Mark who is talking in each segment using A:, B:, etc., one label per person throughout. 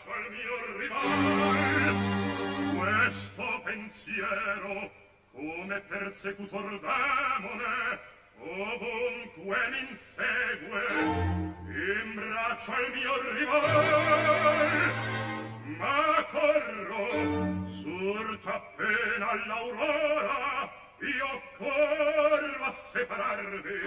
A: imbraccio al mio rival. Questo pensiero, come persecutor demone, ovunque m'insegue, imbraccio al mio rival. Ma corro, surta appena all'aurora, io corro a separarvi.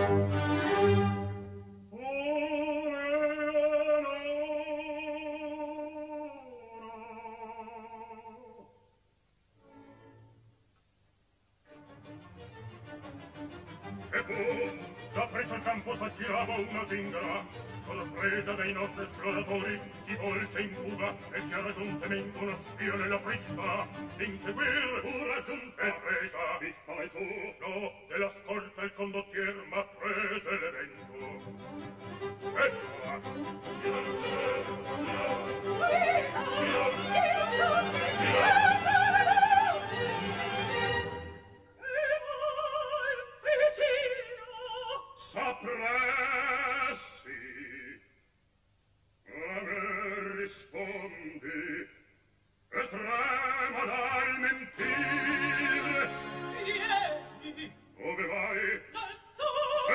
A: E fu, da presso il campo s'aggirava una zingara, con la presa dei nostri esploratori, chi volse in fuga, e si raggiuntemento una spia nella prista, d'inseguire fu raggiunta e presa. Vista mai tu? No, della scorta il condottier m'ha prese l'evento. Sapressi, a me rispondi, e trema dal mentire.
B: Vieni!
A: Dove vai?
B: Lassù!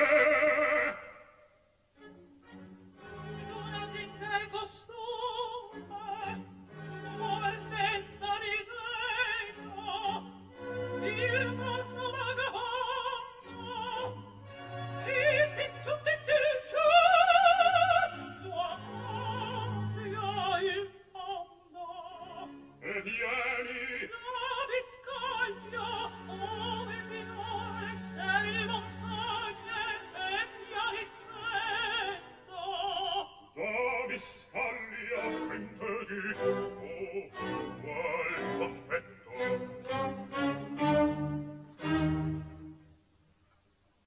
B: Una zingara costume, muover senza disegno, il passo vagabondo, dritti su tutti il cielo, sua ampia il fondo.
A: E vieni!
B: La Biscaglia, ove finore sterili montagne e pianeggiando.
A: Da Biscaglia, pentesi,